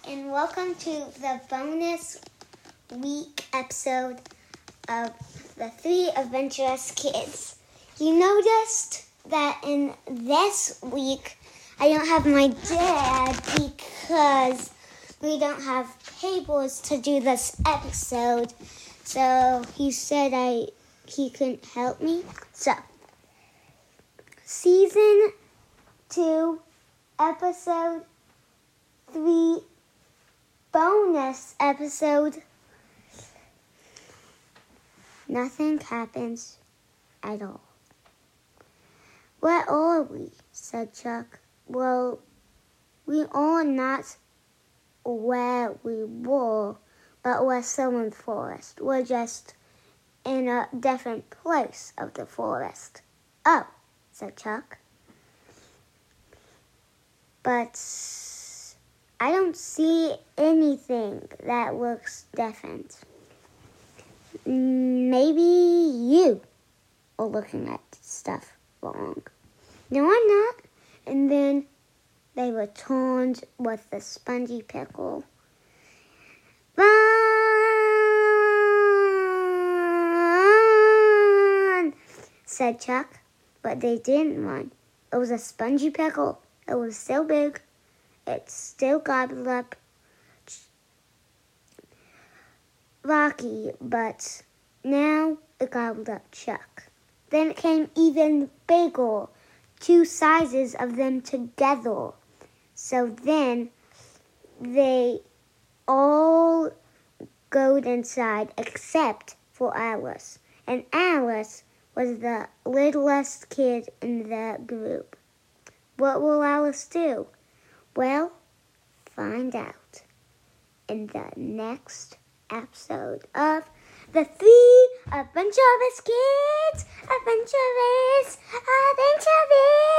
and welcome to the bonus week episode of the Three Adventurous Kids. You noticed that in this week, I don't have my dad because we don't have tables to do this episode. So he said he couldn't help me. So, Season 2, Episode 3, bonus episode. Nothing happens at all. Where are we? Said Chuck. Well, we are not where we were, but we're still in the forest. We're just in a different place of the forest. Oh, said Chuck. But I don't see anything that looks different. Maybe you are looking at stuff wrong. No, I'm not. And then they returned with the spongy pickle. Run! Said Chuck, but they didn't run. It was a spongy pickle. It was still big. It still gobbled up Rocky, but now it gobbled up Chuck. Then it came even bigger, 2 sizes of them together. So then they all go inside except for Alice. And Alice was the littlest kid in the group. What will Alice do? Well, find out in the next episode of the Three Adventurous Kids. Adventurous.